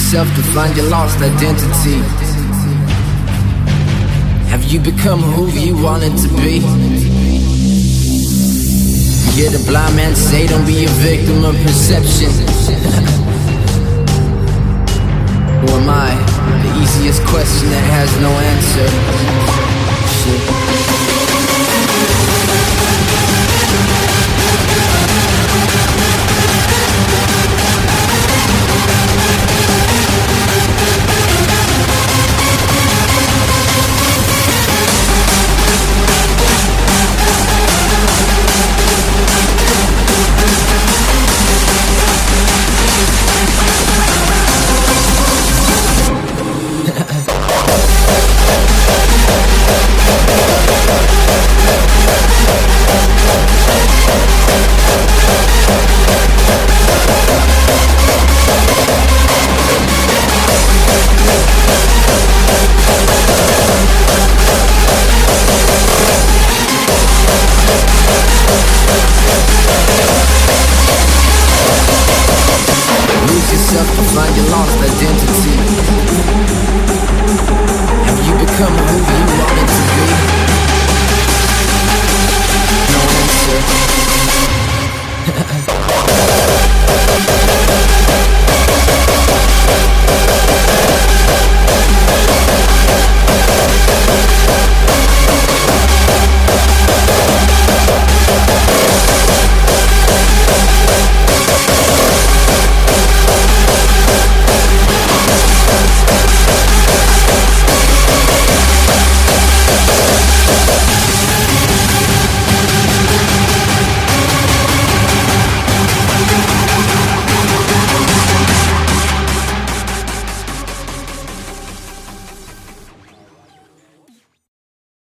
yourself to find your lost identity? Have you become who you wanted to be? Hear the blind man say, don't be a victim of perception. Who am I? The easiest question that has no answer. Shit.